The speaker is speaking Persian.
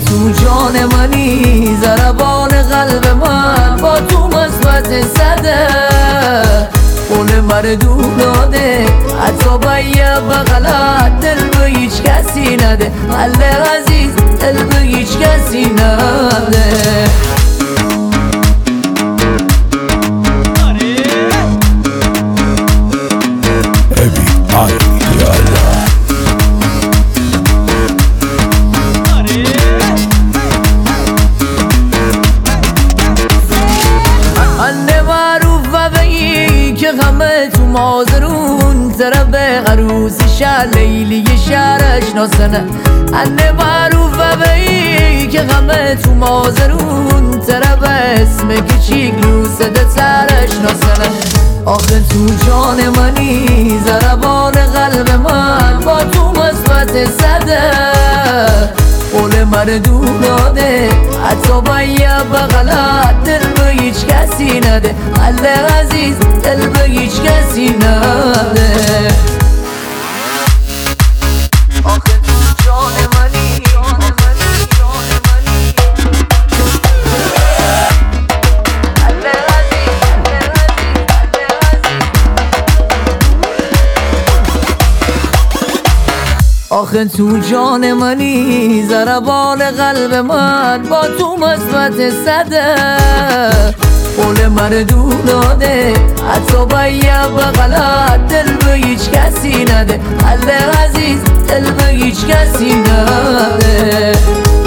تو جان منی، ضربان قلب من با تو مثبت صده. قول مردون داده حتی باید بغلت دل به هیچ کسی نده. حل عزیز دل به هیچ کسی نده. همه تو مازرون طرف عروس شهر لیلی شهرش ناسنه. انه معروف بایی که همه تو مازرون طرف اسم کچیک لوسده سرش ناسنه. آخه تو جان منی، ضربان قلب من با تو مثبت صده. قول مردون داده حتی باید بغلت دل به هیچ کسی نده. حل عزیز دل به هیچ کسی نده. آخه تو جان منی، آخه تو جان منی، ضربان قلب من با تو مثبت صده. قول مردون داده حتی باید بغلت دل به هیچ کسی نده. حل عزیز دل به هیچ کسی نده.